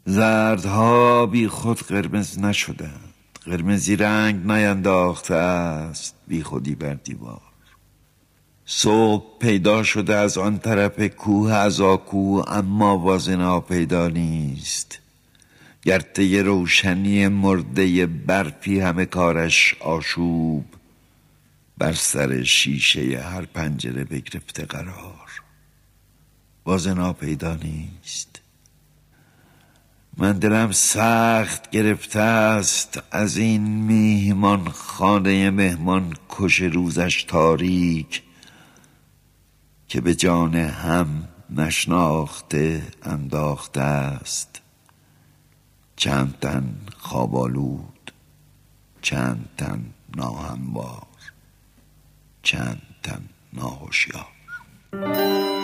زردها بی خود قرمز نشدند، قرمزی رنگ نینداخته است بی خودی بر دیوار. صبح پیدا شده از آن طرف کوه از آکو، اما باز ناپیدا نیست. گرته روشنی مرده برفی همه کارش آشوب، بر سر شیشه هر پنجره بگرفته قرار. باز ناپیدا نیست. من دلم سخت گرفته است از این میهمان خانه مهمان کش روزش تاریک، که به جان هم نشناخته انداخته است. چند تن خواب آلود، چند تن ناهموار، چند تن ناهوشیار.